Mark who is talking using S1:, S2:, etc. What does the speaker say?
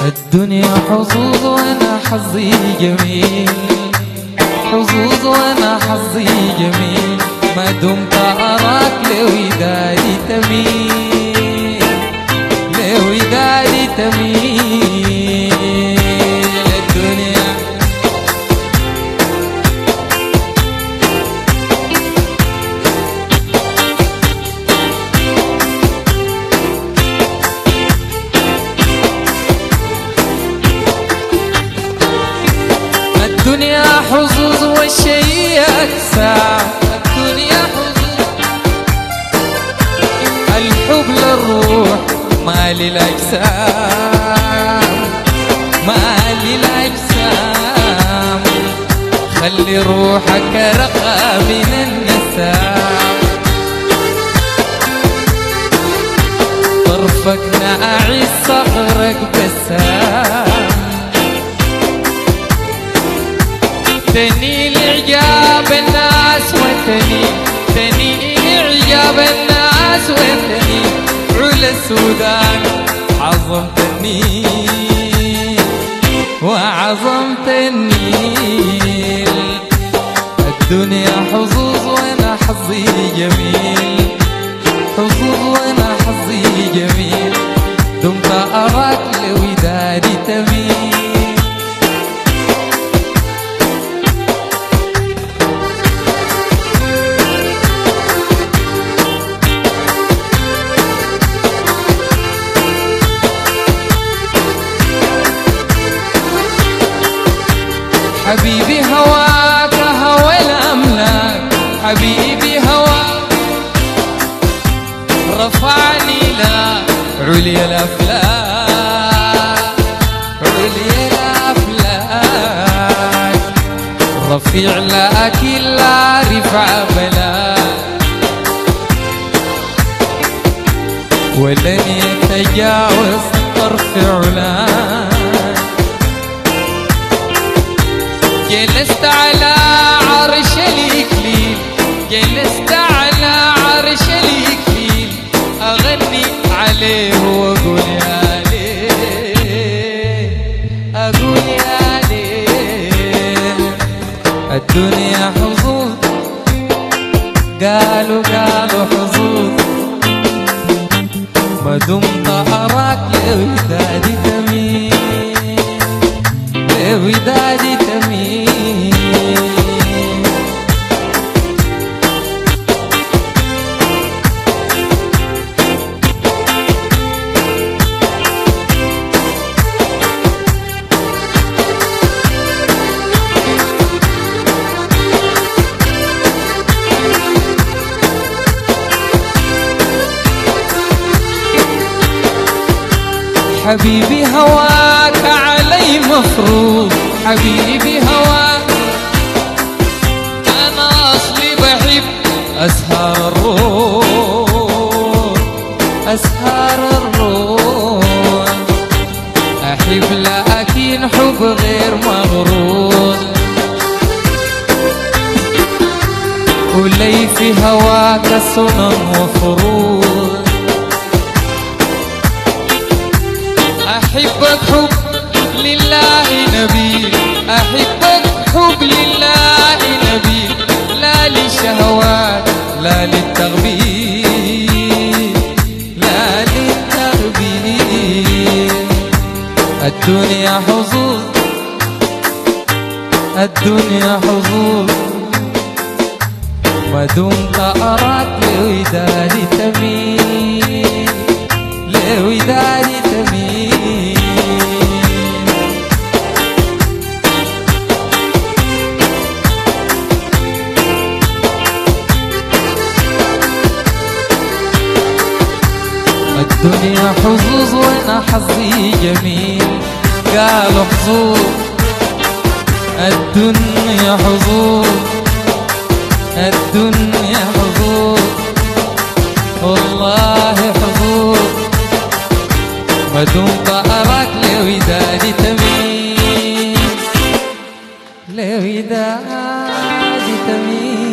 S1: الدنيا حظوظ وانا حظي جميل، حظوظ وانا حظي جميل، ما دمت اراك لودادي تميل، لودادي تميل. الدنيا حظوظ والشيء أكسام، الدنيا حظوظ، الحب للروح ما للأجسام، ما للأجسام، خلي روحك رقى من النسام، طرفك ناعي صغرك بسام، تنيل إعجاب الناس وتنيل، تنيل إعجاب الناس وتنيل، علا السودان عظمت النيل وعظمت النيل. الدنيا حظوظ وانا حظي جميل، حظوظ وانا حظي جميل، دمت أراك لودادي تميل. حبيبي هواك هوى الأملاك، حبيبي هواك رفعني لا عليا الأفلاك، عليا الأفلاك، رفيع لكن لا رفع بلاك، ولن يتجاوز طرف علاك. جلست على عرش الإكليل، جلست على عرش الإكليل، أغني عليه وأقول يا ليه، أقول يا ليه. الدنيا حظوظ، قالوا حظوظ، ما دمت أراك لودادي تميل، لودادي تميل. حبيبي هواك علي مفروض، حبيبي هواك أنا أصلي بحب أسهر الروح، أسهر الروح، أحب لكن حب غير مغرور، ولي في هواك سنن وفروض، أحبك حب لله نبيل، أحبك حب لله نبيل، لا للشهوات لا للتغبيل، لا للتغبيل. الدنيا حظوظ، الدنيا حظوظ، ما دمت أراك لودادي تميل، لودادي تميل. الدنيا حظوظ وانا حظي جميل، قالوا حظوظ، الدنيا حظوظ، الدنيا حظوظ، والله حظوظ، ما دمت أراك لودادي تميل، لودادي تميل.